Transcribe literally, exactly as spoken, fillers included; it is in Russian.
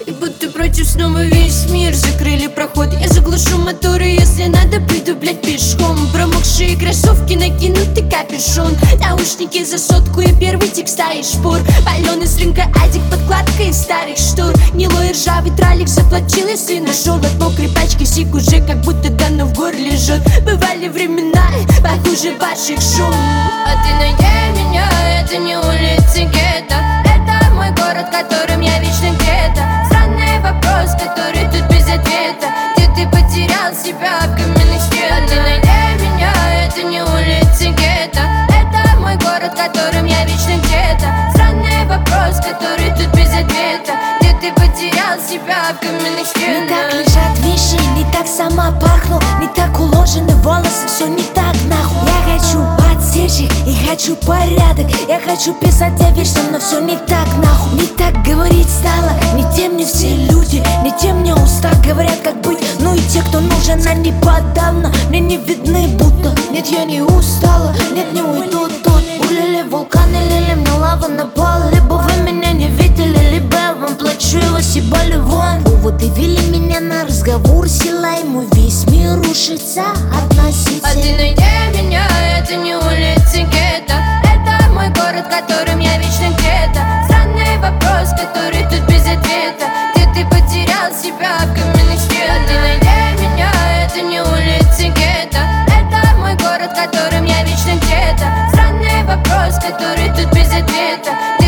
И будто против снова весь мир закрыли проход. Я заглушу моторы, если надо, пойду, блять, пешком. Промокшие кроссовки, накинутый капюшон, наушники за сотку и первый текста и шпор. Паленый с рынка адик, подкладка из старых штор. Гнилой ржавый тралик заплатил, если нашел. От мокрой пачки сик уже как будто давно в горле жжет. Бывали времена похуже ваших шоу. А ты найди меня, это не улицы гетто, это мой город, которым я вечно где-то. Странный вопрос, который тут без ответа. Где ты потерял себя в каменных стенах? А ты найди меня, это не улицы гетто, это мой город, которым я вечно где-то. Странный вопрос, который тут без ответа. Где ты потерял себя в каменных стенах? Не так лежат вещи, не так сама пахну, не так уложены волосы, все не так нахуй. Я хочу подсечь их и хочу порядок. Я хочу писать о вечном, но все не так нахуй. Не так говорить стало, не тем не все люди, не тем мне уста говорят как быть. Ну и те, кто нужен, они подавно мне не видны будто. Нет, я не устала, нет, не уйду тут. Улили вулканы, лили мне лаву на пол. Либо вы меня не видели, либо я вам плачу и вас ебали вон. Поводы вели меня на разговор, сила ему весь мир рушится относительно. А ты найди меня, это не улицы гетто, это мой город, которым я вечно где-то. Странный вопрос, который тут без ответа. Где ты потерял себя в каменных стенах? А ты найди меня, это не улицы гетто, это мой город, которым я вечно где-то. Странный вопрос, который тут без ответа.